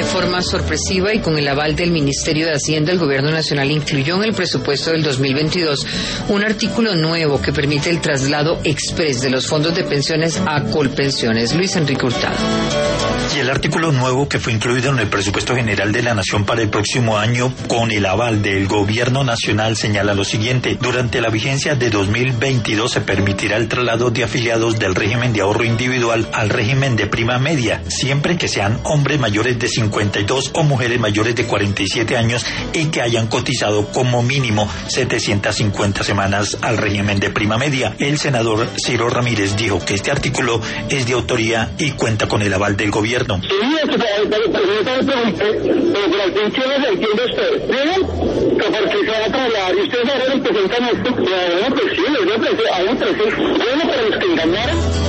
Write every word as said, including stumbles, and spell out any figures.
forma sorpresiva y con el aval del Ministerio de Hacienda, el Gobierno Nacional incluyó en el presupuesto del dos mil veintidós un artículo nuevo que permite el traslado express de los fondos de pensiones a Colpensiones. Luis Enrique Hurtado. Y el artículo nuevo que fue incluido en el presupuesto general de la Nación para el próximo año con el aval del Gobierno Nacional señala lo siguiente: durante la vigencia de dos mil veintidós se permitirá el traslado de afiliados del régimen de ahorro individual al régimen de prima media, siempre que sean hombres mayores de cincuenta y dos o mujeres mayores de cuarenta y siete años y que hayan cotizado como mínimo setecientas cincuenta semanas al régimen de prima media. El senador Ciro Ramírez dijo que este artículo es de autoría y cuenta con el aval del gobierno. Sí, es que pero las pensiones entiende usted. ¿Bien? Que porque se van a trasladar y ustedes ahora les presentan esto. Bueno, pues sí, les voy a presentar, bueno, pero los que engañaron.